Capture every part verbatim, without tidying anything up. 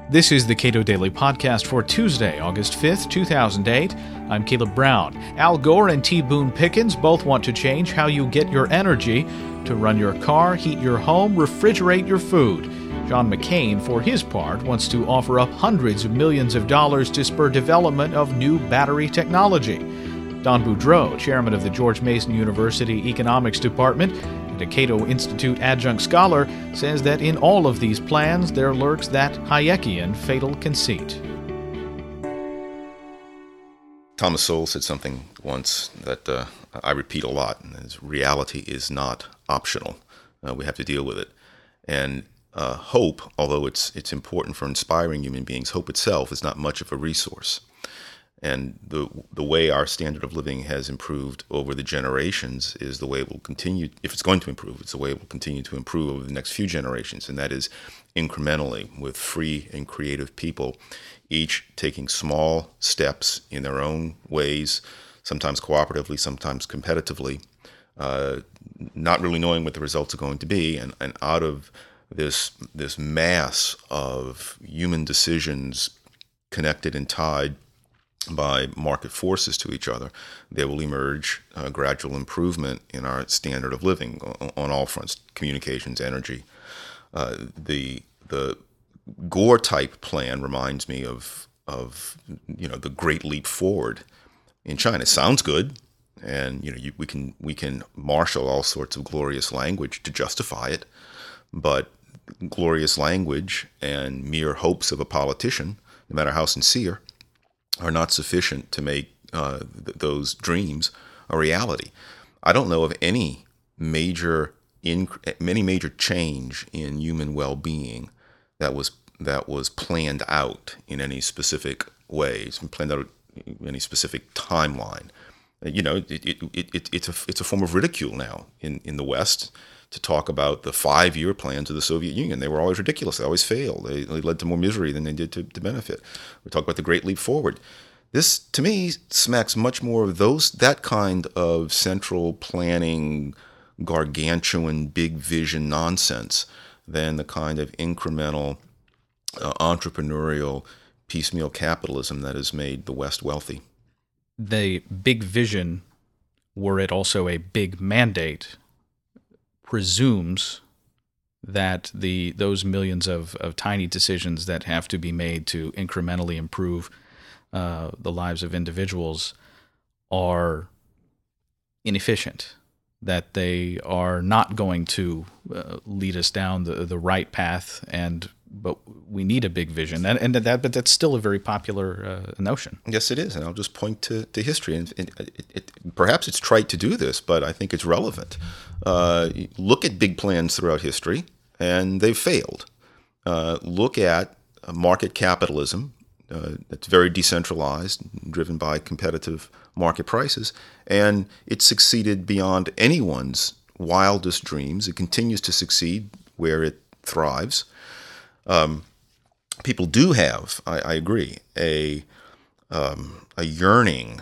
This is the Cato Daily Podcast for Tuesday, August fifth, two thousand eight. I'm Caleb Brown. Al Gore and T. Boone Pickens both want to change how you get your energy to run your car, heat your home, refrigerate your food. John McCain, for his part, wants to offer up hundreds of millions of dollars to spur development of new battery technology. Don Boudreaux, chairman of the George Mason University Economics Department and a Cato Institute adjunct scholar, says that in all of these plans there lurks that Hayekian fatal conceit. Thomas Sowell said something once that uh, I repeat a lot, and that is, reality is not optional. Uh, we have to deal with it. And uh, hope, although it's it's important for inspiring human beings, hope itself is not much of a resource. And the the way our standard of living has improved over the generations is the way it will continue. If it's going to improve, it's the way it will continue to improve over the next few generations. And that is incrementally, with free and creative people, each taking small steps in their own ways, sometimes cooperatively, sometimes competitively, uh, not really knowing what the results are going to be. And, and out of this this mass of human decisions connected and tied by market forces to each other, there will emerge a gradual improvement in our standard of living on all fronts: communications, energy. Uh, the the Gore type plan reminds me of of you know the Great Leap Forward in China. It sounds good, and you know you, we can we can marshal all sorts of glorious language to justify it, but glorious language and mere hopes of a politician, no matter how sincere, are not sufficient to make uh, th- those dreams a reality. I don't know of any major inc- any major change in human well-being that was that was planned out in any specific way. It's been planned out in any specific timeline. You know, it, it, it, it, it's a it's a form of ridicule now in, in the West to talk about the five-year plans of the Soviet Union. They were always ridiculous. They always failed. They, they led to more misery than they did to, to benefit. We talk about the Great Leap Forward. This, to me, smacks much more of those that kind of central planning, gargantuan, big vision nonsense than the kind of incremental, uh, entrepreneurial, piecemeal capitalism that has made the West wealthy. The big vision, were it also a big mandate, presumes that the those millions of, of tiny decisions that have to be made to incrementally improve uh, the lives of individuals are inefficient, that they are not going to uh, lead us down the, the right path, and but we need a big vision, and, and that but that's still a very popular uh, notion. Yes, it is, and I'll just point to, to history. And, and it, it, perhaps it's trite to do this, but I think it's relevant. Uh, look at big plans throughout history, and they've failed. Uh, look at market capitalism uh, that's very decentralized, driven by competitive market prices, and it succeeded beyond anyone's wildest dreams. It continues to succeed where it thrives. Um, people do have, I, I agree, a um, a yearning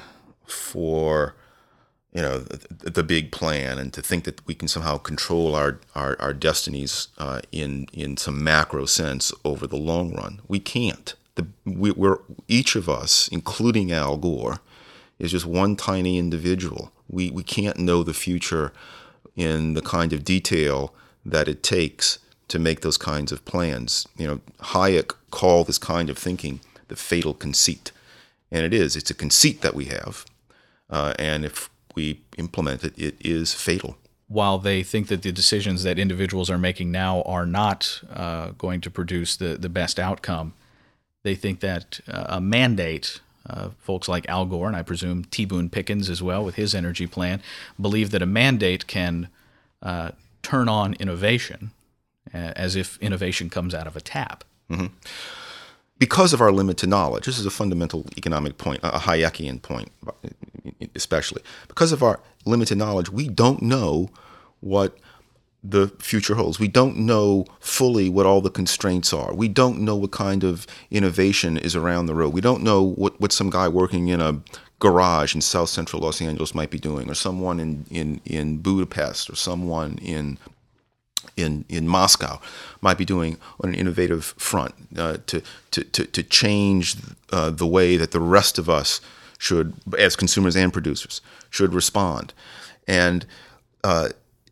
for, you know, the, the big plan, and to think that we can somehow control our our, our destinies uh, in in some macro sense over the long run. We can't. The, we, we're each of us, including Al Gore, is just one tiny individual. We we can't know the future in the kind of detail that it takes to make those kinds of plans. You know, Hayek called this kind of thinking the fatal conceit. And it is. It's a conceit that we have. Uh, and if we implement it, it is fatal. While they think that the decisions that individuals are making now are not uh, going to produce the, the best outcome, they think that uh, a mandate, uh, folks like Al Gore, and I presume T. Boone Pickens as well with his energy plan, believe that a mandate can uh, turn on innovation, as if innovation comes out of a tap. Mm-hmm. Because of our limited knowledge, this is a fundamental economic point, a Hayekian point especially. Because of our limited knowledge, we don't know what the future holds. We don't know fully what all the constraints are. We don't know what kind of innovation is around the road. We don't know what, what some guy working in a garage in South Central Los Angeles might be doing, or someone in, in, in Budapest, or someone in in, in Moscow might be doing on an innovative front uh, to, to, to, to change uh, the way that the rest of us should, as consumers and producers, should respond. And uh,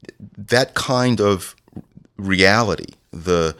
that kind of reality, the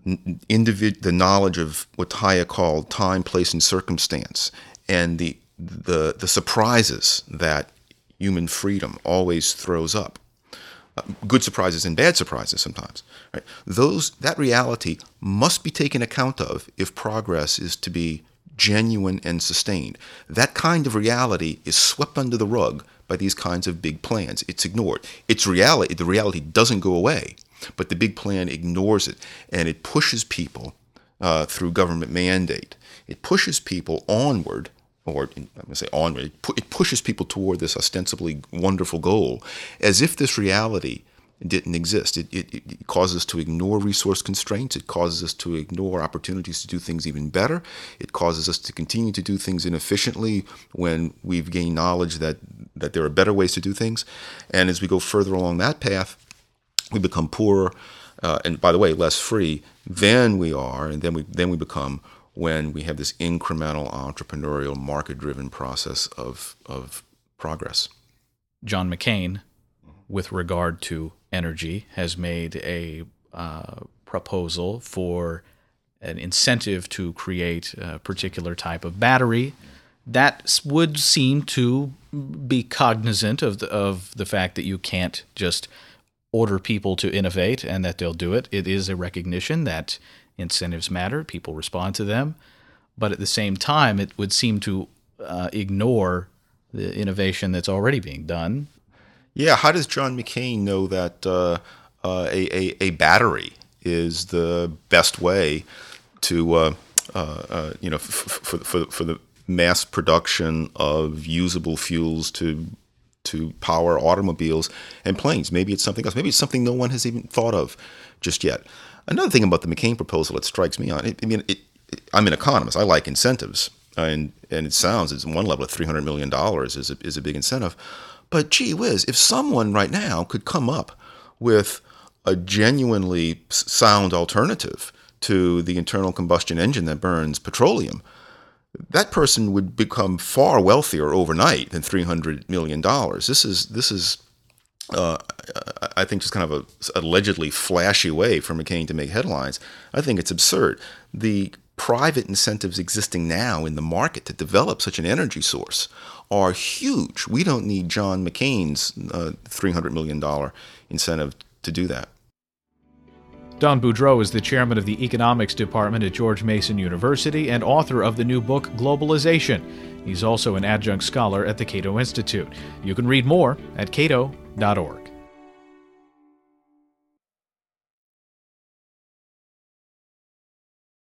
individ- the knowledge of what Hayek called time, place, and circumstance, and the the the surprises that human freedom always throws up, uh, good surprises and bad surprises sometimes, right? Those that reality must be taken account of if progress is to be genuine and sustained. That kind of reality is swept under the rug by these kinds of big plans. It's ignored. It's reality. The reality doesn't go away, but the big plan ignores it, and it pushes people uh, through government mandate. It pushes people onward, or I'm going to say onward. It, pu- it pushes people toward this ostensibly wonderful goal, as if this reality didn't exist. It, it, it causes us to ignore resource constraints. It causes us to ignore opportunities to do things even better. It causes us to continue to do things inefficiently when we've gained knowledge that, that there are better ways to do things. And as we go further along that path, we become poorer, uh, and by the way, less free than we are, and then we then we become when we have this incremental, entrepreneurial, market-driven process of of progress. John McCain, with regard to energy, has made a uh, proposal for an incentive to create a particular type of battery that would seem to be cognizant of the, of the fact that you can't just order people to innovate and that they'll do it. It is a recognition that incentives matter, people respond to them, but at the same time, it would seem to uh, ignore the innovation that's already being done. Yeah, how does John McCain know that uh, uh, a, a, a battery is the best way to, uh, uh, uh, you know, f- for, for, for the mass production of usable fuels to to power automobiles and planes? Maybe it's something else. Maybe it's something no one has even thought of just yet. Another thing about the McCain proposal that strikes me on, I mean, it, it, I'm an economist. I like incentives, and and it sounds, at one level, three hundred million dollars is a, is a big incentive. But gee whiz, if someone right now could come up with a genuinely sound alternative to the internal combustion engine that burns petroleum, that person would become far wealthier overnight than three hundred million dollars. This is, this is, uh, I think, just kind of a allegedly flashy way for McCain to make headlines. I think it's absurd. The private incentives existing now in the market to develop such an energy source are huge. We don't need John McCain's uh, three hundred million dollars incentive to do that. Don Boudreaux is the chairman of the economics department at George Mason University and author of the new book, Globalization. He's also an adjunct scholar at the Cato Institute. You can read more at cato dot org.